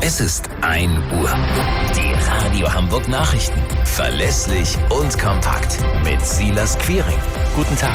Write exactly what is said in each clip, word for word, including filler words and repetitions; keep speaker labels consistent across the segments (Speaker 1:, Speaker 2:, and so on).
Speaker 1: Es ist ein Uhr. Die Radio Hamburg Nachrichten. Verlässlich und kompakt. Mit Silas Quiring. Guten Tag.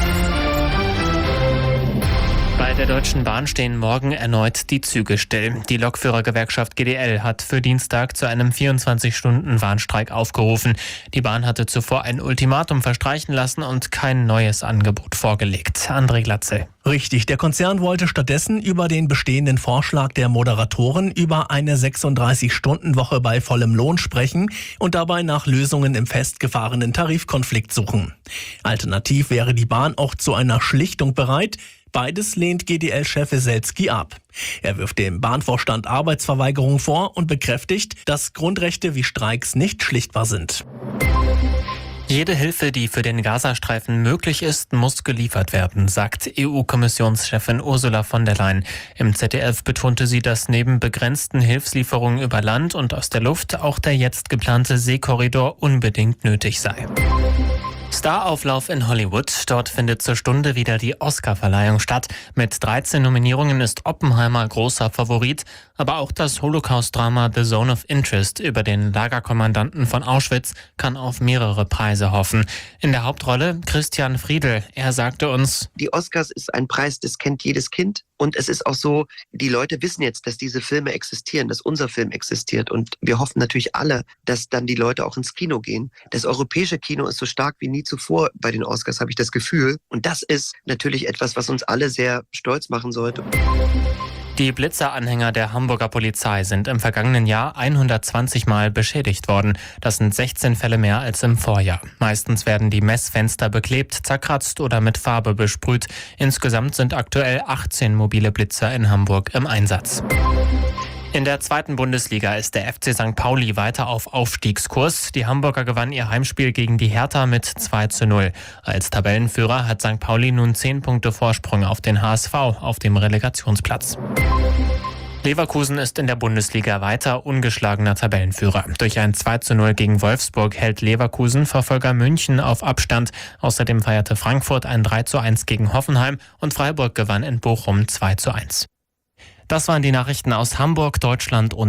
Speaker 2: Bei der Deutschen Bahn stehen morgen erneut die Züge still. Die Lokführergewerkschaft G D L hat für Dienstag zu einem vierundzwanzig-Stunden-Warnstreik aufgerufen. Die Bahn hatte zuvor ein Ultimatum verstreichen lassen und kein neues Angebot vorgelegt. André Glatzel.
Speaker 3: Richtig, der Konzern wollte stattdessen über den bestehenden Vorschlag der Moderatoren über eine sechsunddreißig-Stunden-Woche bei vollem Lohn sprechen und dabei nach Lösungen im festgefahrenen Tarifkonflikt suchen. Alternativ wäre die Bahn auch zu einer Schlichtung bereit. Beides lehnt G D L-Chef Weselski ab. Er wirft dem Bahnvorstand Arbeitsverweigerung vor und bekräftigt, dass Grundrechte wie Streiks nicht schlichtbar sind.
Speaker 2: Jede Hilfe, die für den Gazastreifen möglich ist, muss geliefert werden, sagt E U-Kommissionschefin Ursula von der Leyen. Im Z D F betonte sie, dass neben begrenzten Hilfslieferungen über Land und aus der Luft auch der jetzt geplante Seekorridor unbedingt nötig sei. Starauflauf in Hollywood. Dort findet zur Stunde wieder die Oscar-Verleihung statt. Mit dreizehn Nominierungen ist Oppenheimer großer Favorit. Aber auch das Holocaust-Drama The Zone of Interest über den Lagerkommandanten von Auschwitz kann auf mehrere Preise hoffen. In der Hauptrolle Christian Friedel. Er sagte uns:
Speaker 4: Die Oscars ist ein Preis, das kennt jedes Kind. Und es ist auch so, die Leute wissen jetzt, dass diese Filme existieren, dass unser Film existiert. Und wir hoffen natürlich alle, dass dann die Leute auch ins Kino gehen. Das europäische Kino ist so stark wie nie zuvor bei den Oscars, habe ich das Gefühl. Und das ist natürlich etwas, was uns alle sehr stolz machen sollte.
Speaker 2: Die Blitzer-Anhänger der Hamburger Polizei sind im vergangenen Jahr hundertzwanzig Mal beschädigt worden. Das sind sechzehn Fälle mehr als im Vorjahr. Meistens werden die Messfenster beklebt, zerkratzt oder mit Farbe besprüht. Insgesamt sind aktuell achtzehn mobile Blitzer in Hamburg im Einsatz. In der zweiten Bundesliga ist der F C Sankt Pauli weiter auf Aufstiegskurs. Die Hamburger gewannen ihr Heimspiel gegen die Hertha mit zwei zu null. Als Tabellenführer hat Sankt Pauli nun zehn Punkte Vorsprung auf den H S V auf dem Relegationsplatz. Leverkusen ist in der Bundesliga weiter ungeschlagener Tabellenführer. Durch ein zwei zu null gegen Wolfsburg hält Leverkusen Verfolger München auf Abstand. Außerdem feierte Frankfurt ein drei zu eins gegen Hoffenheim und Freiburg gewann in Bochum zwei zu eins. Das waren die Nachrichten aus Hamburg, Deutschland und